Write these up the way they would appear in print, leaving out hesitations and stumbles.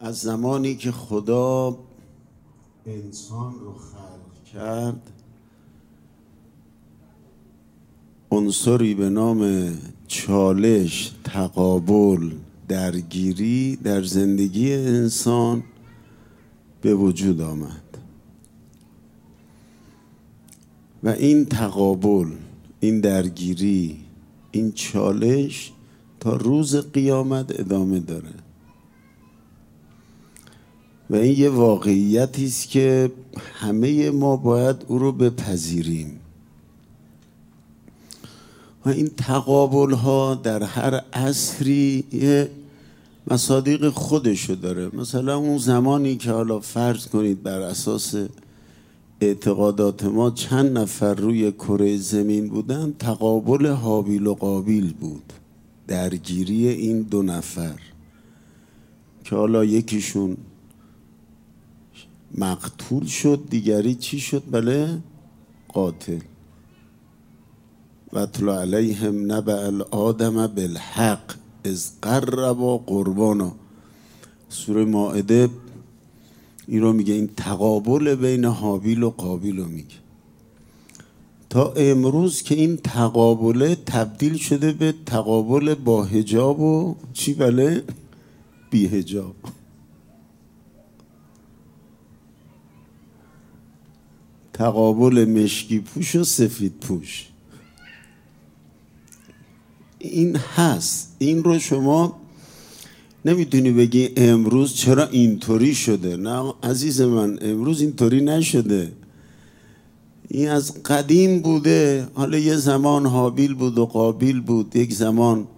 از زمانی که خدا انسان رو خلق کرد عنصری به نام چالش، تقابل، درگیری در زندگی انسان به وجود آمد و این تقابل، این درگیری، این چالش تا روز قیامت ادامه داره و این یه واقعیتی است که همه ما باید او رو بپذیریم و این تقابل ها در هر عصری یه مصادیق خودشو داره. مثلا اون زمانی که حالا فرض کنید بر اساس اعتقادات ما چند نفر روی کره زمین بودن، تقابل هابیل و قابیل بود، درگیری این دو نفر که حالا یکیشون مقتول شد، دیگری چی شد؟ بله، قاتل. و اتل علیهم نبأ آدم بالحق اذ قربا قربانا. سوره مائده این رو میگه، این تقابل بین هابیل و قابیل رو میگه. تا امروز که این تقابل تبدیل شده به تقابل با حجاب و چی؟ بله، بی حجاب. تقابل مشکی پوش و سفید پوش. این هست. این رو شما نمیتونی بگی امروز چرا اینطوری شده. نه عزیز من، امروز اینطوری نشده، این از قدیم بوده. حالا یه زمان هابیل بود و قابیل بود، یک زمان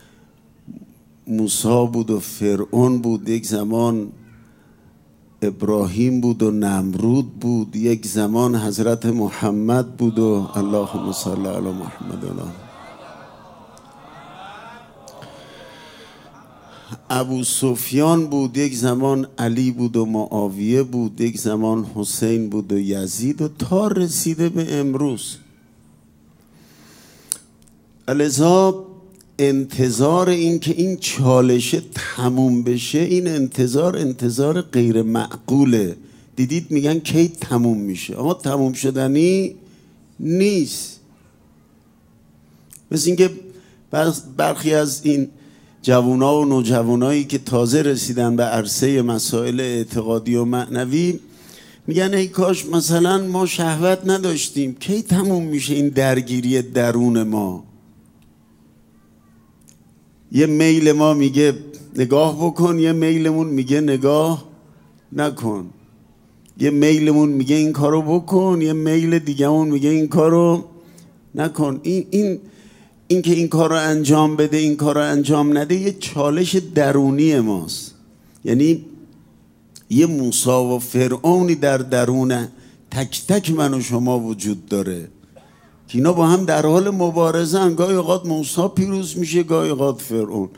موسی بود و فرعون بود، یک زمان ابراهیم بود و نمرود بود، یک زمان حضرت محمد بود و اللهم صل علی محمد و ابو سفیان بود، یک زمان علی بود و معاویه بود، یک زمان حسین بود و یزید و تا رسیده به امروز. لذا انتظار این که این چالشه تموم بشه، این انتظار غیر معقوله. دیدید میگن کی تموم میشه، اما تموم شدنی نیست. مثل اینکه برخی از این جوونا و نوجوانایی که تازه رسیدن به عرصه مسائل اعتقادی و معنوی میگن ای کاش مثلا ما شهوت نداشتیم. کی تموم میشه این درگیری درون ما؟ یه میل ما میگه نگاه بکن، یه میلمون میگه نگاه نکن. یه میلمون میگه این کارو بکن، یه میل دیگه‌مون میگه این کارو نکن. این که این کار رو انجام بده، این کار رو انجام نده، یه چالش درونی ماست. یعنی یه موسی و فرعونی در درون تک تک من و شما وجود داره که اینا با هم در حال مبارزه هن. گاهی اوقات موسی پیروز میشه، گاهی اوقات فرعون.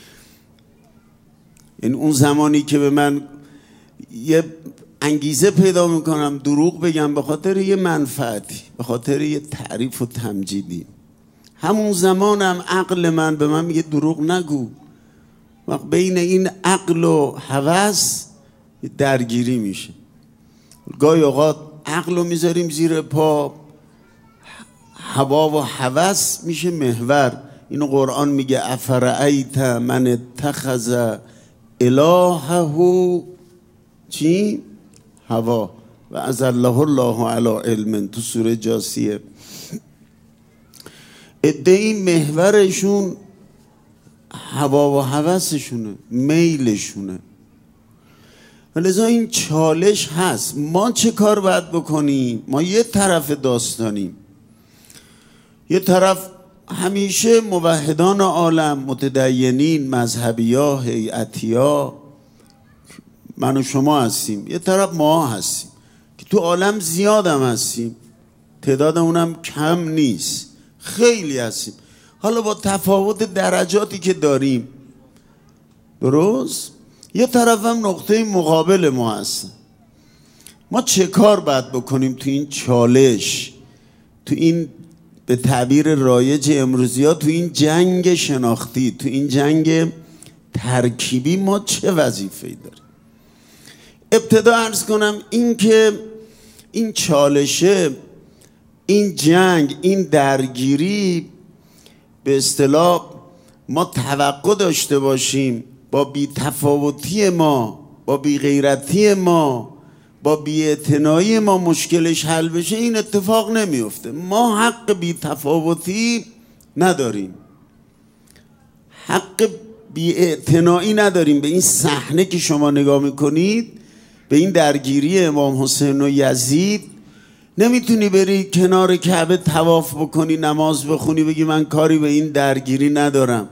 یعنی اون زمانی که به من یه انگیزه پیدا میکنم دروغ بگم به خاطر یه منفعتی، به خاطر یه تعریف و تمجیدی، همون زمانم عقل من به من میگه دروغ نگو. وقت بین این عقل و هوس درگیری میشه. گاهی اوقات عقل رو میذاریم زیر پا، هوا و هوس میشه محور. اینو قرآن میگه افرأیت من اتخذ الهه چی؟ هوا و اضله الله علی علم، تو سوره جاثیه. ادعی محورشون هوا و هوسشونه، میلشونه. ولذا این چالش هست. ما چه کار باید بکنیم؟ ما یه طرف داستانیم. یه طرف همیشه موحدان عالم، متدینین، مذهبی‌ها، هیئتی‌ها، من و شما هستیم. یه طرف ما هستیم که تو عالم زیادم هستیم، تعدادمونم کم نیست، خیلی هستیم. حالا با تفاوت درجاتی که داریم، درست؟ یه طرف هم نقطه مقابل ما هست. ما چه کار باید بکنیم تو این چالش، تو این به تعبیر رایج امروزی ها، تو این جنگ شناختی، تو این جنگ ترکیبی ما چه وظیفه‌ای داریم؟ ابتدا عرض کنم این که این چالشه، این جنگ، این درگیری، به اصطلاح ما توقع داشته باشیم با بی‌تفاوتی ما، با بی‌غیرتی ما، با بی‌اعتنایی ما مشکلش حل بشه، این اتفاق نمیفته. ما حق بی‌تفاوتی نداریم، حق بی‌اعتنایی نداریم. به این صحنه که شما نگاه میکنید، به این درگیری امام حسین و یزید، نمیتونی بری کنار کعبه طواف بکنی، نماز بخونی، بگی من کاری به این درگیری ندارم.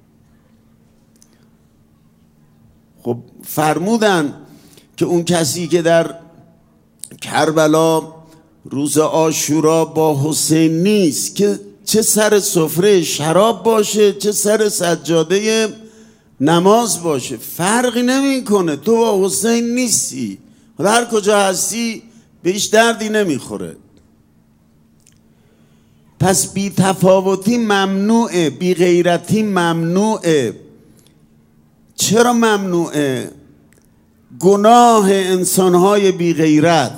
خب فرمودن که اون کسی که در کربلا روز عاشورا با حسین نیست، که چه سر سفره شراب باشه چه سر سجاده نماز باشه، فرقی نمیکنه، تو با حسین نیستی، هر کجا هستی به هیچ دردی نمیخوره. پس بی تفاوتی ممنوعه، بی غیرتی ممنوعه. چرا ممنوعه؟ گناه انسانهای بی غیرت،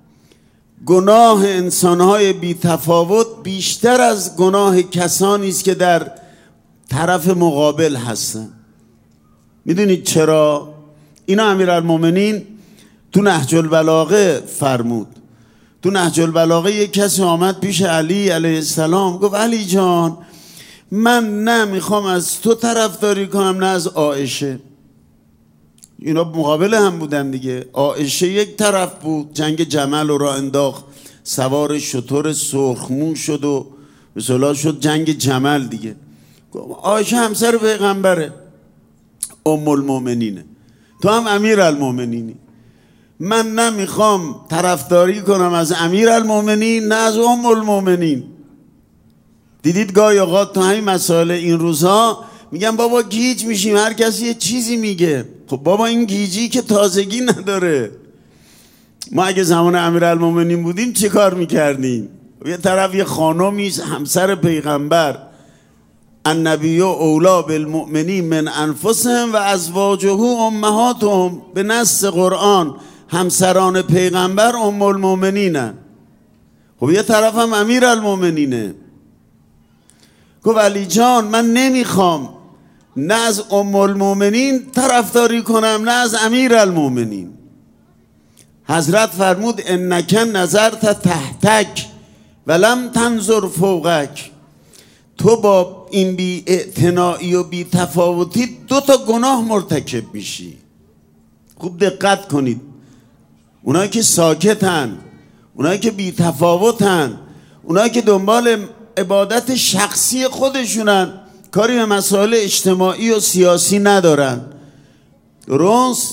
گناه انسانهای بی تفاوت بیشتر از گناه کسانی است که در طرف مقابل هستن. میدونید چرا؟ اینا امیرالمومنین تو نهج البلاغه فرمود. تو نهج البلاغه یک کسی آمد پیش علی علیه السلام، گفت علی جان من نه میخوام از تو طرفداری کنم نه از عایشه. اینا مقابل هم بودن دیگه. عایشه یک طرف بود، جنگ جمل رو را انداخت، سوار شتر سرخمو شد و به صلاح شد جنگ جمل دیگه. عایشه همسر پیغمبره، ام المؤمنینه، تو هم امیرالمؤمنینی. من نمیخوام طرفداری کنم از امیرالمؤمنین نه از ام المؤمنین. دیدید گاهی اوقات تو همین مسائل این روزها میگن بابا گیج میشیم، هر کسی یه چیزی میگه. خب بابا این گیجی که تازگی نداره. ما اگه زمان امیرالمؤمنین بودیم چه کار میکردیم؟ یه طرف یه خانومی همسر پیغمبر، النبی اولی بالمؤمنین من انفسهم و ازواجه امهاتهم، به نص قرآن همسران پیغمبر ام المؤمنینن. خب یه طرف هم امیرالمؤمنینه. گفت علی جان من نمیخوام نه از ام المؤمنین طرفداری کنم نه از امیرالمؤمنین. حضرت فرمود انک نظرت تحتک ولم تنظر فوقک. تو با این بی اعتنایی و بی تفاوتی 2 تا گناه مرتکب میشی. خوب دقت کنید. اونایی که ساکتن، اونایی که بی تفاوتن، اونایی که دنبال عبادت شخصی خودشونن، کاری به مسائل اجتماعی و سیاسی ندارن. درست؟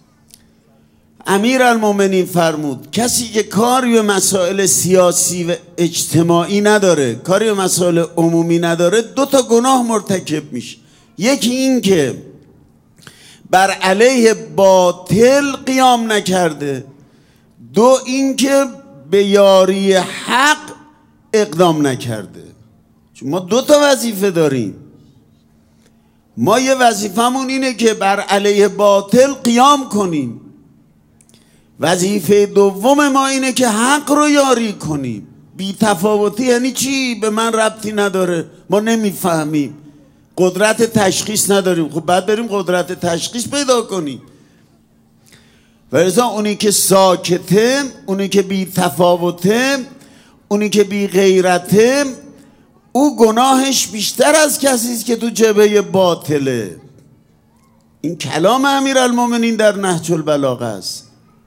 امیرالمؤمنین فرمود کسی که کاری به مسائل سیاسی و اجتماعی نداره، کاری به مسائل عمومی نداره، 2 تا گناه مرتکب میشه. یکی این که بر علیه باطل قیام نکرده، 2 این که به یاری حق اقدام نکرده. چون ما 2 تا وظیفه داریم. ما یه وظیفمون اینه که بر علیه باطل قیام کنیم. وظیفه دوم ما اینه که حق رو یاری کنیم. بی تفاوتی یعنی چی؟ به من ربطی نداره، ما نمیفهمیم، قدرت تشخیص نداریم. خب بعد بریم قدرت تشخیص پیدا کنیم. ولذا اونی که ساکته، اونی که بی تفاوته، اونی که بی غیرته، او گناهش بیشتر از کسی است که تو جبهه باطله. این کلام امیرالمؤمنین در نهج البلاغه است.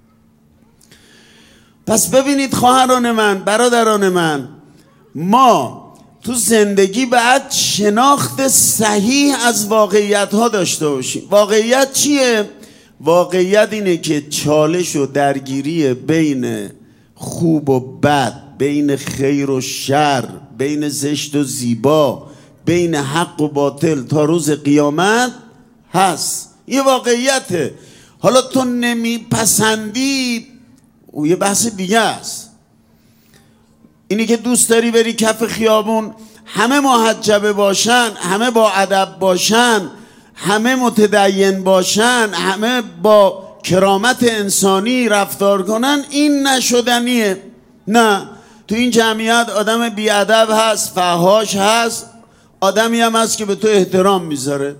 پس ببینید خواهران من، برادران من، ما تو زندگی باید شناخت صحیح از واقعیت ها داشته باشیم. واقعیت چیه؟ واقعیت اینه که چالش و درگیری بین خوب و بد، بین خیر و شر، بین زشت و زیبا، بین حق و باطل تا روز قیامت هست. یه واقعیته. حالا تو نمیپسندی، او یه بحث دیگه است. اینی که دوست داری بری کف خیابون همه محجبه باشن، همه با ادب باشن، همه متدین باشن، همه با کرامت انسانی رفتار کنن، این نشدنیه. نه، تو این جمعیت آدم بیادب هست، فحاش هست، آدمی هم هست که به تو احترام میذاره،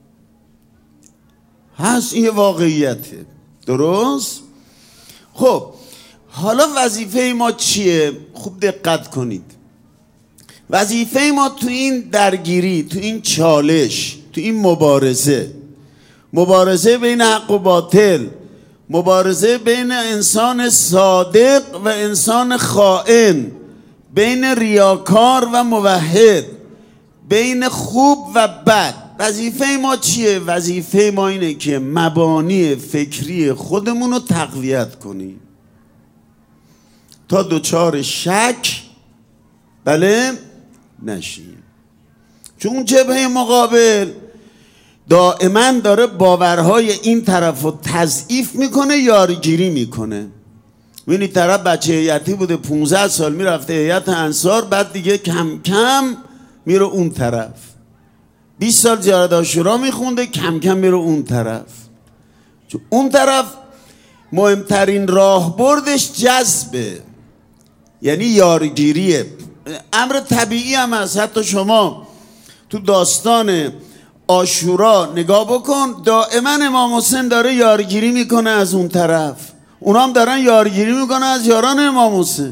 هست، این واقعیته. درست؟ خب حالا وظیفه ما چیه؟ خوب دقت کنید. وظیفه ما تو این درگیری، تو این چالش، تو این مبارزه بین حق و باطل، مبارزه بین انسان صادق و انسان خائن، بین ریاکار و موحد، بین خوب و بد، وظیفه ما چیه؟ وظیفه ما اینه که مبانی فکری خودمون رو تقویت کنیم تا دچار شک نشیم. چون جبهه مقابل دائما داره باورهای این طرف رو تضعیف میکنه، یارگیری میکنه. ببینید طرف بچه هیئتی بوده 15 سال میرفته هیئت انصار، بعد دیگه کم کم میره اون طرف. 20 سال زیارت عاشورا میخونده، کم کم میره اون طرف. چون اون طرف مهمترین راهبردش جذبه، یعنی یارگیریه. امر طبیعی هم هست. حتی شما تو داستان عاشورا نگاه بکن، دائما امام حسین داره یارگیری میکنه از اون طرف، اونا هم دارن یارگیری میکنه از یاران امام حسین.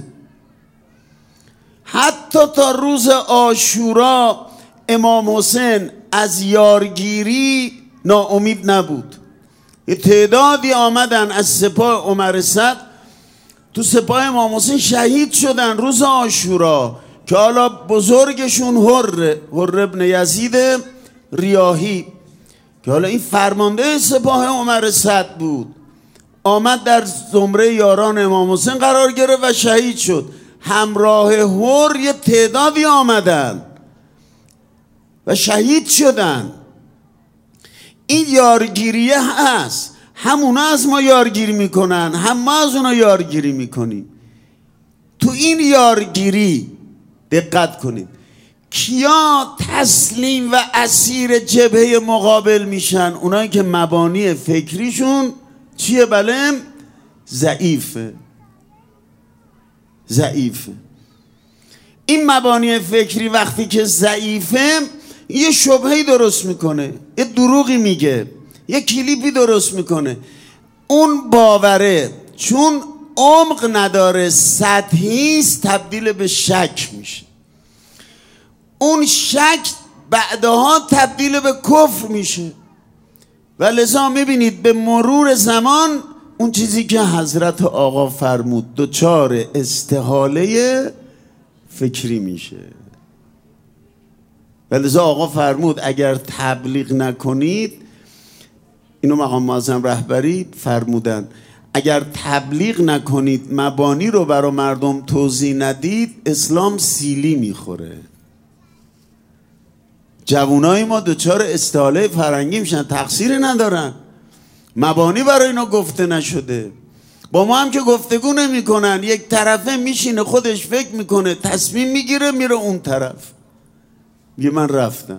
حتی تا روز عاشورا امام حسین از یارگیری ناامید نبود. یه تعدادی آمدن از سپاه عمر صد تو سپاه امام حسین شهید شدن روز عاشورا، که حالا بزرگشون حر ابن یزید ریاحی، که حالا این فرمانده سپاه عمر صد بود، آمد در زمره یاران امام حسین قرار گرفت و شهید شد. همراه حر یه تعدادی آمدن و شهید شدن. این یارگیریه هست. همونا از ما یارگیری میکنن، هم ما از اونا یارگیری میکنیم. تو این یارگیری دقت کنید، کیا تسلیم و اسیر جبهه مقابل میشن؟ اونایی که مبانی فکریشون چیه؟ ضعیفه. این مبانی فکری وقتی که ضعیفه، یه شبهه‌ای درست میکنه، یه دروغی میگه، یه کلیپی درست میکنه. اون باوره چون عمق نداره، سطحیست، تبدیل به شک میشه. اون شک بعدها تبدیل به کفر میشه. و لذا میبینید به مرور زمان اون چیزی که حضرت آقا فرمود دچار استحاله فکری میشه. و لذا آقا فرمود اگر تبلیغ نکنید، اینو مقام معظم رهبری فرمودن، اگر تبلیغ نکنید، مبانی رو برای مردم توضیح ندید، اسلام سیلی میخوره. جوانای ما دچار استحاله فرنگی میشن، تقصیر ندارن، مبانی برای اینا گفته نشده. با ما هم که گفتگو نمی کنن، یک طرفه میشینه خودش فکر میکنه، تصمیم میگیره میره اون طرف، میگه من رفتم.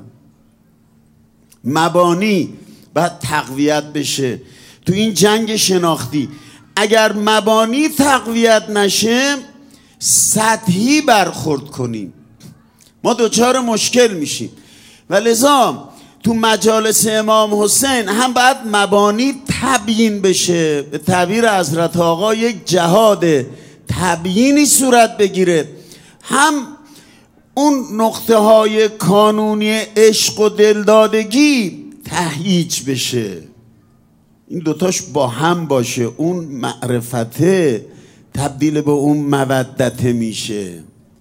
مبانی باید تقویت بشه تو این جنگ شناختی. اگر مبانی تقویت نشه، سطحی برخورد کنیم، ما دوچار مشکل میشیم. و لذا تو مجالس امام حسین هم باید مبانی تبیین بشه. به تعبیر حضرت آقا یک جهاد تبیینی صورت بگیره، هم اون نقطه های کانونی عشق و دلدادگی تهییج بشه، این دوتاش با هم باشه، اون معرفته تبدیل به اون مودته میشه.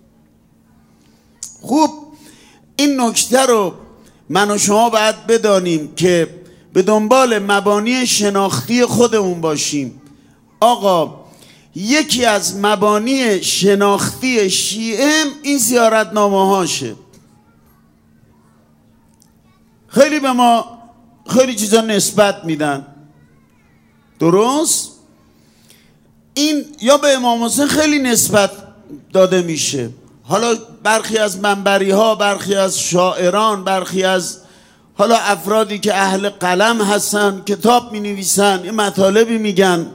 خوب این نکته رو من و شما باید بدانیم که به دنبال مبانی شناختی خودمون باشیم. آقا یکی از مبانی شناختی شیعه این زیارتنامه هاشه. خیلی به ما خیلی چیزا نسبت میدن، درست؟ این یا به امام حسین خیلی نسبت داده میشه. حالا برخی از منبری ها، برخی از شاعران، برخی از حالا افرادی که اهل قلم هستن کتاب می نویسن، یه مطالبی میگن.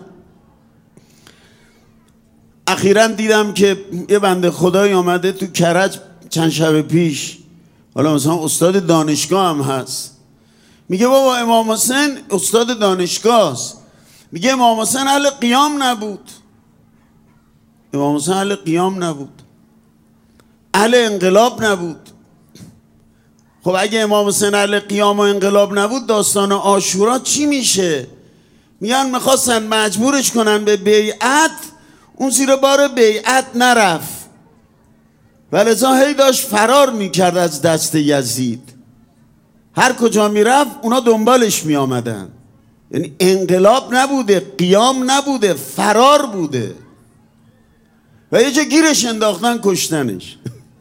اخیراً دیدم که یه بنده خدایی آمده تو کرج چند شب پیش، حالا مثلا استاد دانشگاه هم هست، میگه بابا امام حسین استاد دانشگاه است، میگه امام حسین اهل قیام نبود. امام حسین اهل قیام نبود، اهل انقلاب نبود. خب اگه امام حسین اهل قیام و انقلاب نبود، داستان عاشورا چی میشه؟ میگن میخواستن مجبورش کنن به بیعت، اون زیر بار بیعت نرفت و لذا هی داشت فرار میکرد از دست یزید. هر کجا میرفت اونا دنبالش میآمدن. یعنی انقلاب نبوده، قیام نبوده، فرار بوده و یه جا گیرش انداختن کشتنش.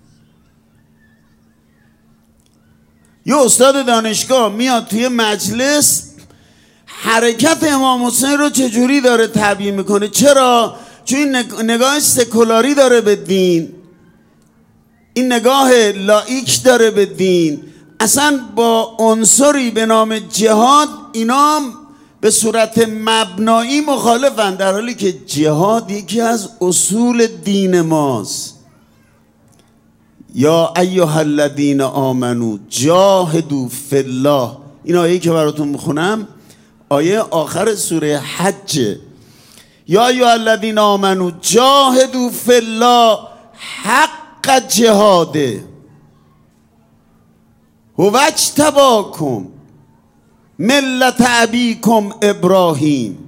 یه استاد دانشگاه میاد توی مجلس حرکت امام حسین رو چجوری داره تبیین میکنه. چرا؟ چون این نگاه سکولاری داره به دین، این نگاه لایک داره به دین، اصلا با عنصری به نام جهاد اینا به صورت مبنایی مخالفن، در حالی که جهاد یکی از اصول دین ماست. یا ایها الذین آمنو جاهدوا فی الله. این آیه‌ای که براتون میخونم آیه آخر سوره حج. یا ایها الذین آمنو جاهدوا فی الله حق جهاده هو اجتباکم ملت ابیکم ابراهیم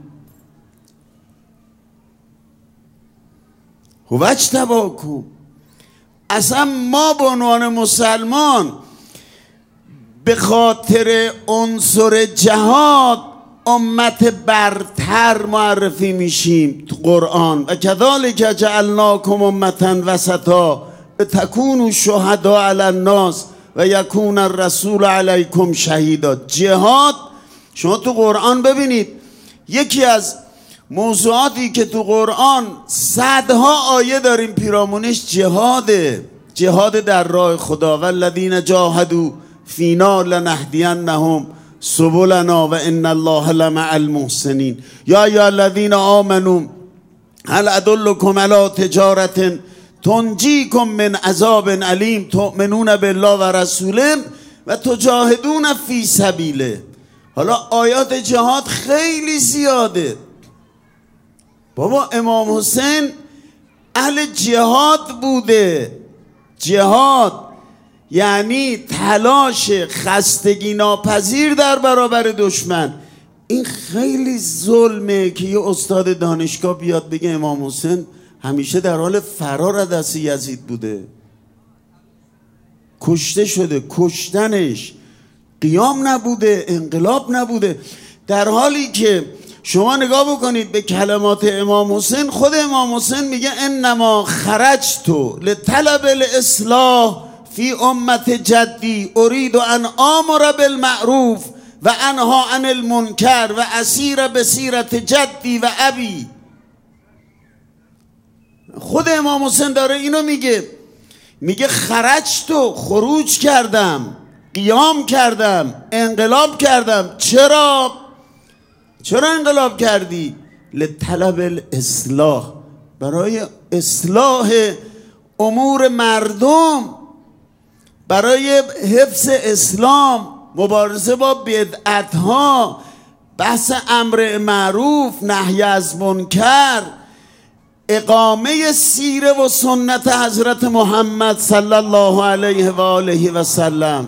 هو اجتباکم. اصلا ما به عنوان مسلمان به خاطر عنصر جهاد امت برتر معرفی میشیم تو قرآن. و کذالک جعلناکم امة وسطا تکونوا شهداء علی الناس و یکون الرسول علیکم شهیدا. جهاد شما تو قرآن ببینید، یکی از موضوعاتی که تو قرآن صدها آیه داریم پیرامونش جهاده. جهاد در راه خدا. والذین جاهدوا فینا لنهدینهم سبلنا و ان الله لمع المحسنین. یا ایها الذین آمنوا هل ادلکم علی تجارة تنجیکم من عذاب علیم تؤمنون بالله و رسوله و تجاهدون فی سبیله. حالا آیات جهاد خیلی زیاده. بابا امام حسین اهل جهاد بوده. جهاد یعنی تلاش خستگی ناپذیر در برابر دشمن. این خیلی ظلمه که یه استاد دانشگاه بیاد بگه امام حسین همیشه در حال فرار از دست یزید بوده، کشته شده، کشتنش قیام نبوده، انقلاب نبوده. در حالی که شما نگاه بکنید به کلمات امام حسین، خود امام حسین میگه انما خرجت لطلب الاصلاح فی امت جدی اريد ان آمر بالمعروف و انها عن المنکر و اسیر بسیرت جدی و ابی. خود امام حسین داره اینو میگه خرجت، خروج کردم، قیام کردم، انقلاب کردم. چرا انقلاب کردی؟ لطلب الاصلاح، برای اصلاح امور مردم، برای حفظ اسلام، مبارزه با بدعتها، بحث امر معروف، نهی از منکر، اقامه سیره و سنت حضرت محمد صلی الله علیه و آله و سلم.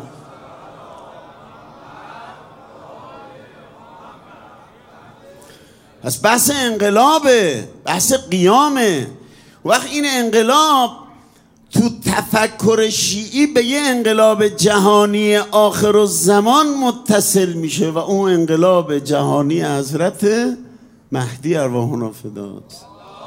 پس بحث انقلابه، بحث قیامه. وقت این انقلاب تو تفکر شیعی به یه انقلاب جهانی آخر الزمان متصل میشه و اون انقلاب جهانی حضرت مهدی ارواحنا فداست.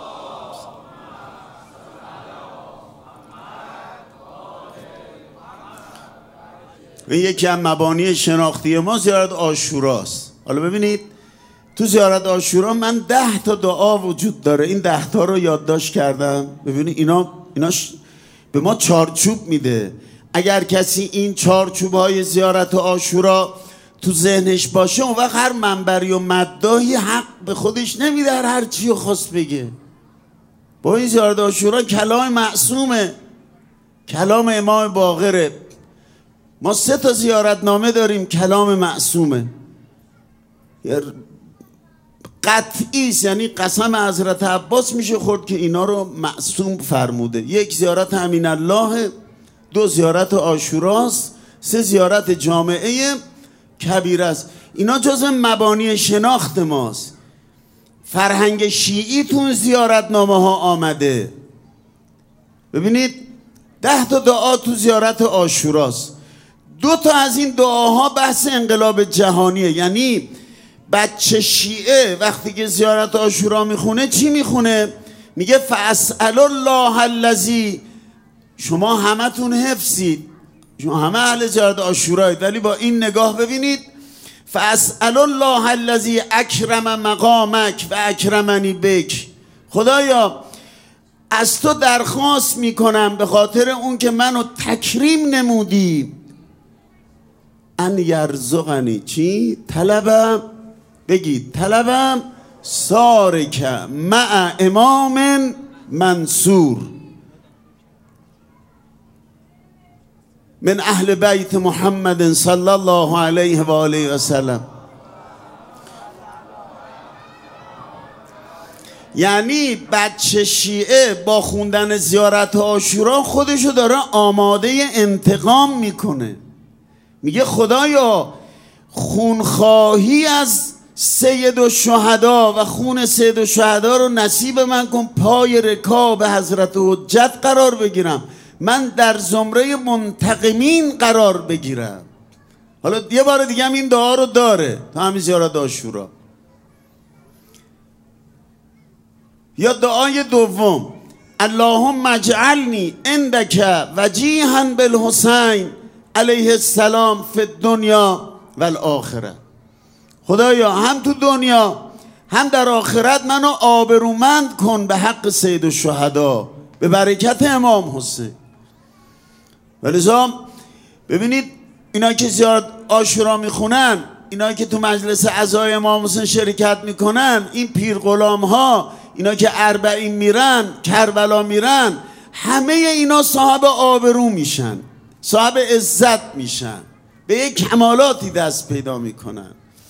این یکی از مبانی شناختی ما زیارت عاشوراست. حالا ببینید تو زیارت عاشورا من 10 تا دعا وجود داره. این 10 تا رو یادداشت کردم. ببینید اینا به ما چارچوب میده. اگر کسی این چارچوب‌های زیارت عاشورا تو ذهنش باشه، اون وقت هر منبری و مداحی حق به خودش نمیده هر چی رو خواست بگه. با این زیارت عاشورا کلام معصومه، کلام امام باقره. ما 3 تا زیارتنامه داریم کلام معصومه، قطعی است، یعنی قسم حضرت عباس میشه خورد که اینا رو معصوم فرموده. 1 زیارت امین الله، 2 زیارت عاشوراست، 3 زیارت جامعه کبیره است. اینا جزء مبانی شناخت ماست. فرهنگ شیعی تو زیارتنامه ها آمده. ببینید 10 تا دعا تو زیارت عاشوراست. 2 تا از این دعاها بحث انقلاب جهانیه. یعنی بچه شیعه وقتی که زیارت عاشورا میخونه چی میخونه؟ میگه فاسأل الله الذی، شما همتون حفظید، شما همه اهل زیارت عاشورایید، ولی با این نگاه ببینید، فاسأل الله الذی اکرم مقامک و اکرمنی بک. خدایا از تو درخواست میکنم به خاطر اون که منو تکریم نمودی، ان یرزقنی چی؟ طلبم، بگید طلبم سارک مع امام منصور من اهل بیت محمد صلی الله علیه و آله و سلم. یعنی بچه شیعه با خوندن زیارت عاشورا خودشو داره آماده انتقام میکنه. میگه خدایا خونخواهی از سید الشهدا و خون سید الشهدا رو نصیب من کن، پای رکاب حضرت حجت قرار بگیرم، من در زمره منتقمین قرار بگیرم. حالا یه بار دیگه هم این دعا رو داره تا همین زیارت عاشورا. یا دعای دوم، اللهم اجعلنی عندک وجیها بالحسین علیه السلام فی الدنیا و الاخره. خدایا هم تو دنیا هم در آخرت منو آبرومند کن به حق سید الشهدا، به برکت امام حسین. ولذا ببینید اینا که زیارت عاشورا میخونن، اینا که تو مجلس عزای امام حسین شرکت میکنن، این پیر غلام ها، اینا که اربعین میرن، کربلا میرن، همه اینا صاحب آبرو میشن، صاحب عزت میشن، به یک کمالاتی دست پیدا میکنن.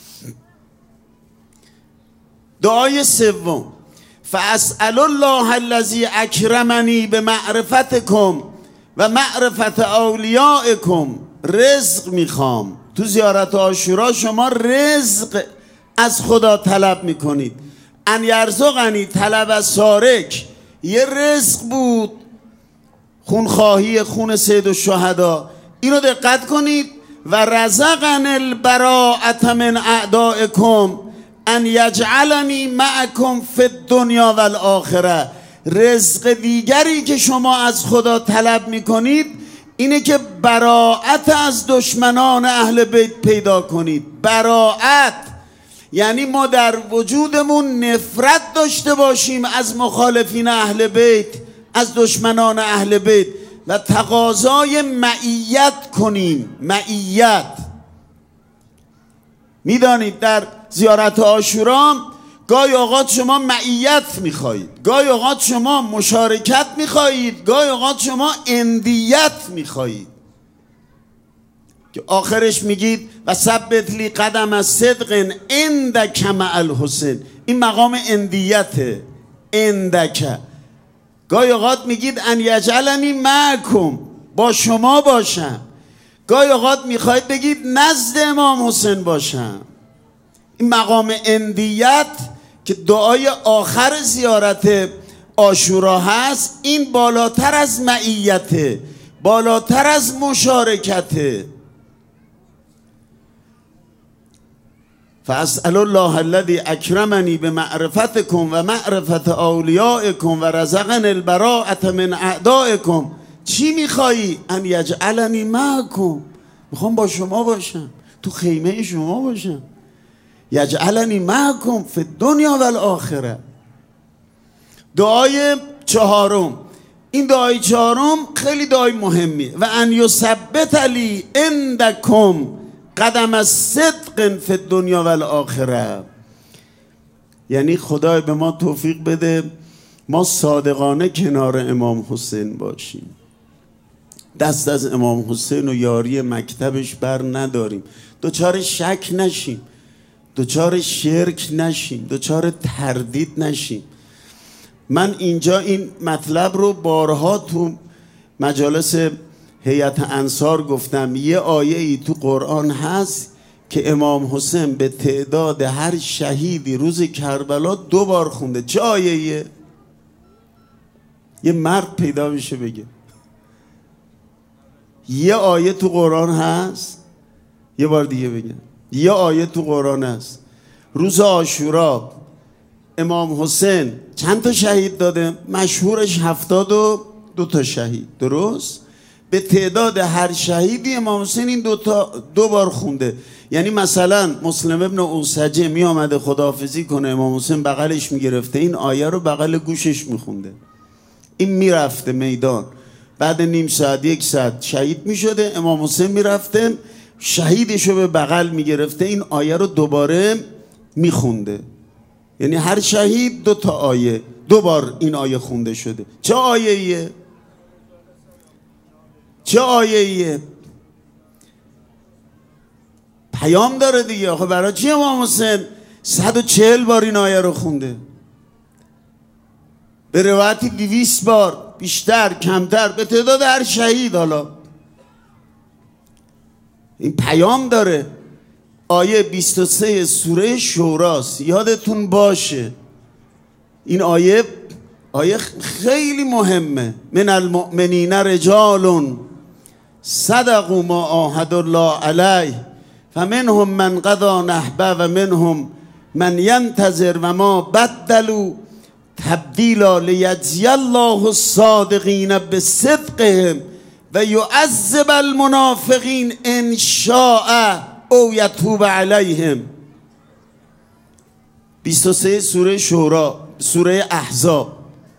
دعای سوم، فاسأل الله الذی اکرمنی بمعرفتکم و معرفت اولیائکم. رزق میخوام. تو زیارت عاشورا شما رزق از خدا طلب میکنید. ان یرزقنی طلب سارک، یه رزق بود، خونخواهی خون سید الشهدا. اینو دقت کنید. و رزقن البراءة من اعدائکم ان یجعلنی معکم فی الدنیا و الاخره. رزق دیگری که شما از خدا طلب میکنید اینه که براءت از دشمنان اهل بیت پیدا کنید. براءت یعنی ما در وجودمون نفرت داشته باشیم از مخالفین اهل بیت، از دشمنان اهل بیت، و تقاضای معیت کنیم. معیت میدانید در زیارت عاشورا گاهی اوقات شما معیت میخواهید، گاهی اوقات شما مشارکت میخواهید، گاهی اوقات شما اندیت میخواهید که آخرش میگید و ثبت لی قدم از صدق عندک مع الحسین. این مقام اندیته. عندک گاهی اوقات میگید ان یجعلنی معکم، با شما باشم. گاهی اوقات میخواید بگید نزد امام حسین باشم. این مقام اندیت که دعای آخر زیارت عاشورا هست، این بالاتر از معیته، بالاتر از مشارکته. فاسأل الله الذی اکرمنی بمعرفتکم و معرفت اولیائکم و رزقنی البراءة من اعدائکم. چی میخوایی؟ ان یجعلنی معکم، میخوام با شما باشم، تو خیمه شما باشم. یجعلنی معکم فی الدنیا و الاخره. دعای چهارم، این دعای چهارم خیلی دعای مهمیه. و ان یثبت لی عندکم قدم صدق فی الدنیا و الاخره. یعنی خدای به ما توفیق بده ما صادقانه کنار امام حسین باشیم، دست از امام حسین و یاری مکتبش بر نداریم، دوچار شک نشیم، دوچار شرک نشیم، دوچار تردید نشیم. من اینجا این مطلب رو بارها تو مجالس هیئت انصار گفتم. یه آیه ای تو قرآن هست که امام حسین به تعداد هر شهیدی روز کربلا 2 بار خونده. چه آیه‌ایه؟ یه مرد پیدا میشه بگه. یه آیه تو قرآن هست، یه بار دیگه بگم، یه آیه تو قرآن هست روز عاشورا امام حسین چند تا شهید داده؟ مشهورش 72 تا شهید، درست؟ به تعداد هر شهیدی امام حسین این 2 بار خونده. یعنی مثلا مسلم ابن اوسجه می آمده خداحافظی کنه، امام حسین بغلش میگرفته این آیه رو بغل گوشش میخونده، این میرفته میدان، بعد نیم ساعت 1 ساعت شهید میشده، امام حسین میرفته شهیدشو به بغل میگرفته این آیه رو دوباره میخونده. یعنی هر شهید 2 تا آیه، 2 بار این آیه خونده شده. چه آیه ایه؟ چه آیه ایه؟ پیام داره دیگه. آخه برای چی امام حسین 140 بار این آیه رو خونده؟ به روایتی 200 بار، بیشتر کمتر، به تعداد هر شهید. حالا این پیام داره. آیه 23 سوره شوراست، یادتون باشه. این آیه خیلی مهمه. من المؤمنین رجال صدقوا ما عاهدوا الله علیه فمنهم من قضی نحبه و منهم من ینتظر و ما بدلوا تبدیلا لیجزی الله الصادقین بصدقهم و یعذب المنافقین ان شاء او یتوب علیهم. 23 سوره شورا، سوره احزاب.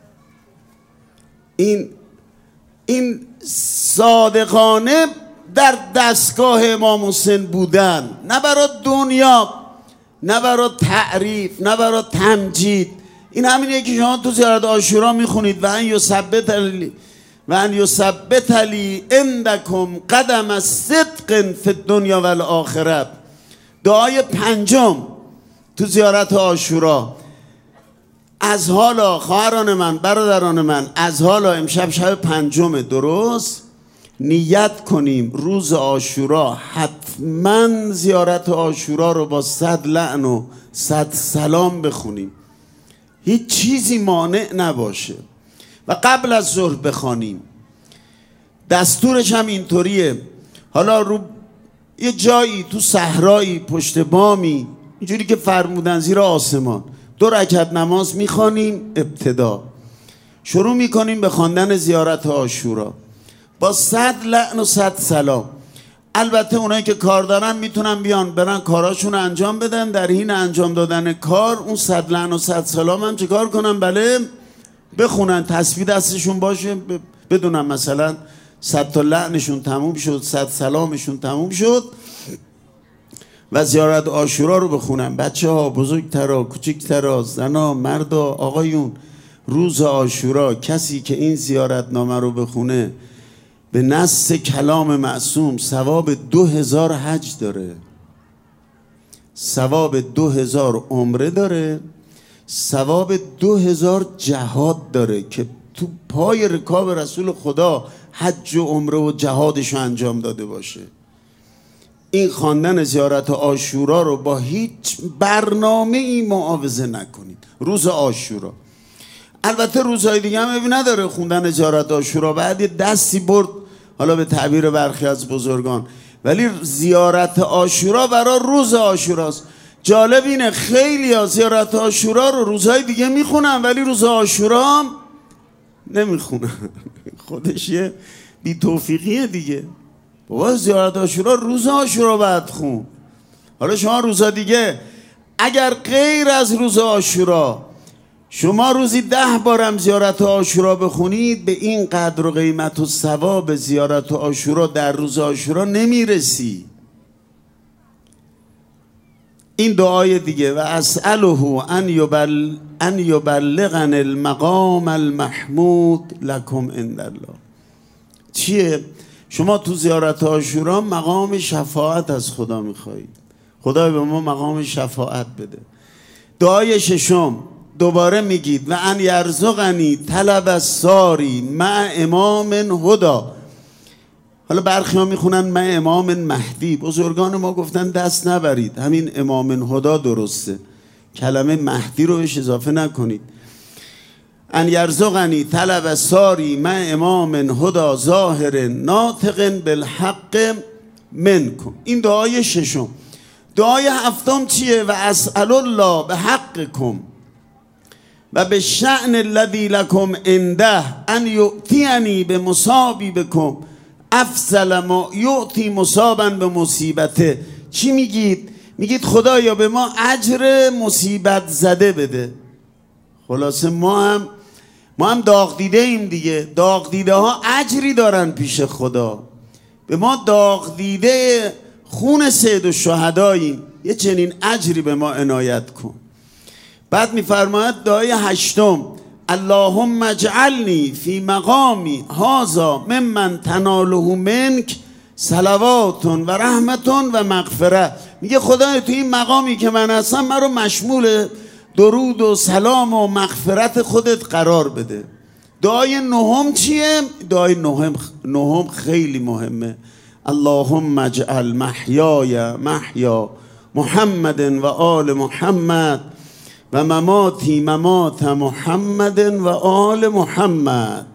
این صادقانه در دستگاه امام حسین بودن، نه برای دنیا، نه برای تعریف، نه برای تمجید. این همینه که شما تو زیارت عاشورا میخونید و ان یثبت لی عندکم قدم صدق فی الدنیا و الاخره. دعای 5 تو زیارت عاشورا. از حالا خواهران من، برادران من، از حالا امشب شب 5 درست نیت کنیم روز عاشورا حتما زیارت عاشورا رو با 100 لعن و 100 سلام بخونیم، هیچ چیزی مانع نباشه، و قبل از ظهر بخوانیم. دستورش هم اینطوریه. حالا رو یه جایی تو صحرایی پشت بامی اینجوری که فرمودن زیر آسمان 2 رکعت نماز میخوانیم. ابتدا شروع میکنیم به خواندن زیارت عاشورا با 100 لعن و 100 سلام. البته اونایی که کار دارن میتونن بیان برن کاراشون انجام بدن، در حین انجام دادن کار اون 100 لعن و 100 سلام هم چه کار کنن؟ بله بخونن، تسبیح دستشون باشه، بدونن مثلا 100 تا لعنشون تموم شد، 100 سلامشون تموم شد و زیارت عاشورا رو بخونن. بچه ها، بزرگترا، کوچکترا، زنا، مردا، آقایون، روز عاشورا کسی که این زیارت نامه رو بخونه به نص کلام معصوم ثواب 2000 حج داره، ثواب 2000 عمره داره، ثواب 2000 جهاد داره که تو پای رکاب رسول خدا حج و عمره و جهادش رو انجام داده باشه. این خواندن زیارت عاشورا رو با هیچ برنامه ای معاوضه نکنید. روز عاشورا، البته روزهای دیگه هم ابی نداره خوندن زیارت عاشورا، بعد یه دستی برد حالا به تعبیر برخی از بزرگان، ولی زیارت عاشورا برای روز عاشوراست. جالب اینه خیلی ها زیارت عاشورا رو روزهای دیگه میخونن ولی روز عاشورا هم نمیخونن. خودش یه بی توفیقیه دیگه. بابا زیارت عاشورا روز عاشورا بعد خون. حالا شما روزا دیگه اگر غیر از روز عاشورا شما روزی 10 بارم زیارت عاشورا بخونید، به این قدر و قیمت و ثواب زیارت عاشورا در روز عاشورا نمیرسی. این دعای دیگه، و اسأله ان یبلغن المقام المحمود لکم عند الله. چیه؟ شما تو زیارت عاشورا مقام شفاعت از خدا میخواهید، خدا به ما مقام شفاعت بده. دعای ششم دوباره میگید و ان یرزقنی طلب الساری مع امام هدا. حالا برخی ها میخونن مع امام مهدی، بزرگان ما گفتن دست نبرید، همین امام هدا درسته، کلمه مهدی رو بهش اضافه نکنید. ان یرزقنی طلب الساری مع امام هدا ظاهر ناطق بالحق منکم. این دعای ششم. دعای هفتم چیه؟ و اسأل الله به حقکم و به شأن الذی لکم عنده ان یؤتینی به مصابی بکم افضل ما یؤتی مصابا به مصیبته. چی میگید؟ میگید خدایا به ما اجر مصیبت زده بده. خلاصه ما هم داغ دیده ایم دیگه. داغ دیده ها اجری دارن پیش خدا. به ما داغ دیده خون سید الشهداییم، یه چنین اجری به ما عنایت کن. بعد میفرماید دعای هشتم اللهم اجعلنی فی مقامی هذا ممن تناله منک صلوات و رحمت و مغفرت. میگه خدای تو این مقامی که من هستم من رو مشمول درود و سلام و مغفرت خودت قرار بده. دعای نهم چیه؟ دعای نهم خیلی مهمه. اللهم اجعل محیای محیا محمد و آل محمد و مماتی ممات محمد و آل محمد.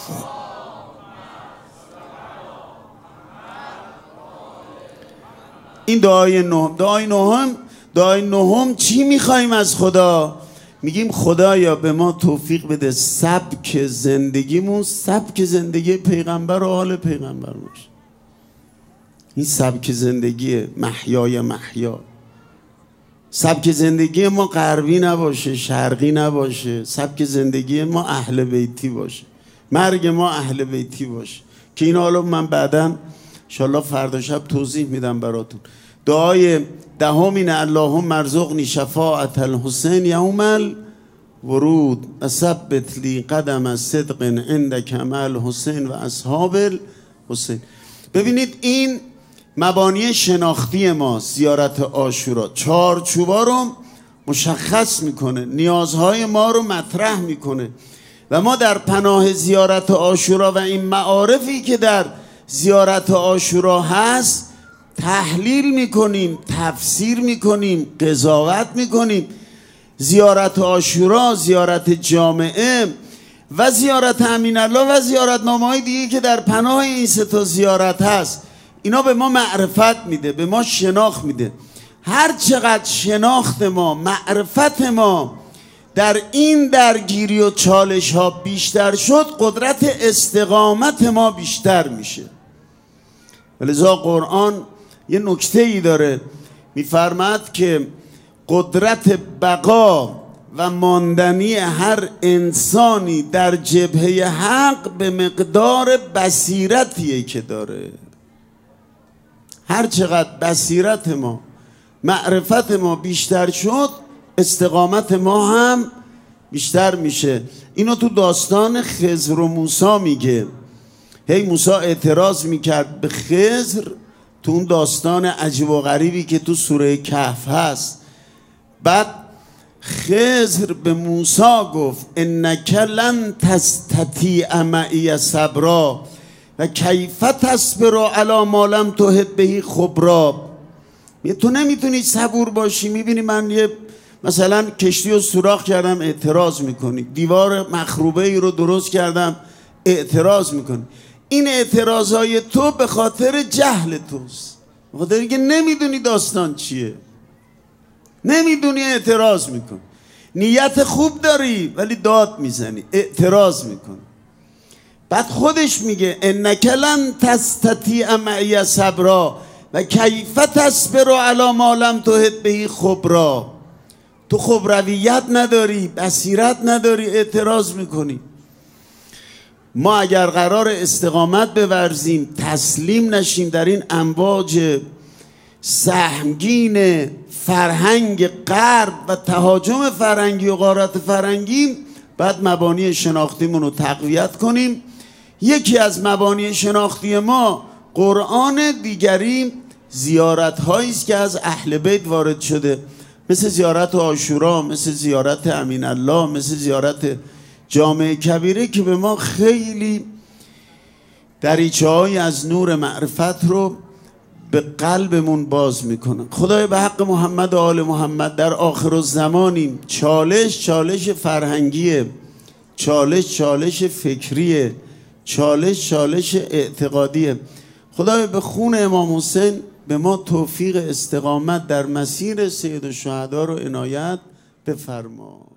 این دعای نهم. دعای نهم چی میخوایم از خدا؟ میگیم خدایا به ما توفیق بده سبک زندگیمون سبک زندگی پیغمبر و آل پیغمبر باشه. این سبک زندگی محیای محیا، سبک زندگی ما غربی نباشه، شرقی نباشه، سبک زندگی ما اهل بیتی باشه، مرگ ما اهل بیتی باشه. که این حالا من بعداً انشالله فردا شب توضیح میدم براتون. دعای دهم اینه اللهم ارزقنی شفاعت الحسین یوم الورود و ثبت لی قدم صدق عندک مع الحسین و اصحاب الحسین. ببینید این مبانی شناختی ما زیارت عاشورا چارچوبا رو مشخص میکنه، نیازهای ما رو مطرح میکنه و ما در پناه زیارت عاشورا و این معارفی که در زیارت عاشورا هست تحلیل میکنیم، تفسیر میکنیم، قضاوت میکنیم. زیارت عاشورا، زیارت جامعه و زیارت امین الله و زیارت نامه‌های دیگه که در پناه این سه تا زیارت هست، اینا به ما معرفت میده، به ما شناخت میده. هر چقدر شناخت ما، معرفت ما در این درگیری و چالش ها بیشتر شد، قدرت استقامت ما بیشتر میشه. ولذا قرآن یه نکته ای داره، میفرماد که قدرت بقا و ماندنی هر انسانی در جبهه حق به مقدار بصیرتیه که داره. هر چقدر بصیرت ما، معرفت ما بیشتر شد، استقامت ما هم بیشتر میشه. اینو تو داستان خضر و موسی میگه. هی موسی اعتراض میکرد به خضر تو اون داستان عجیب و غریبی که تو سوره کهف هست. بعد خضر به موسی گفت انک لن تستطیع معی صبرا و کیف تصبر علی ما لم تحط به خبرا. تو نمیتونی صبور باشی، میبینی من یه مثلا کشتی رو سوراخ کردم اعتراض میکنی، دیوار مخروبه ای رو درست کردم اعتراض میکنی. این اعتراضهای تو به خاطر جهل توست، به خاطر اینکه نمیدونی داستان چیه، نمیدونی اعتراض میکنی. نیت خوب داری ولی داد میزنی، اعتراض میکنی. بعد خودش میگه انک لن تستطیع معی صبرا و کیف تصبر علی ما لم تحط به خبرا. تو خبرویت نداری، بصیرت نداری، اعتراض میکنی. ما اگر قرار استقامت بورزیم، تسلیم نشیم در این امواج سهمگین فرهنگ غرب و تهاجم فرهنگی و غارت فرهنگی، باید مبانی شناختیمون رو تقویت کنیم. یکی از مبانی شناختی ما قرآن، دیگری زیارت هایی است که از اهل بیت وارد شده، مثل زیارت عاشورا، مثل زیارت امین الله، مثل زیارت جامع کبیره، که به ما خیلی دریچه‌هایی از نور معرفت رو به قلبمون باز میکنه. خدای به حق محمد و آل محمد در آخر الزمانیم چالش فرهنگیه، چالش فکریه، چالش اعتقادیه. خدای به خون امام حسین به ما توفیق استقامت در مسیر سید الشهدا رو عنایت بفرما.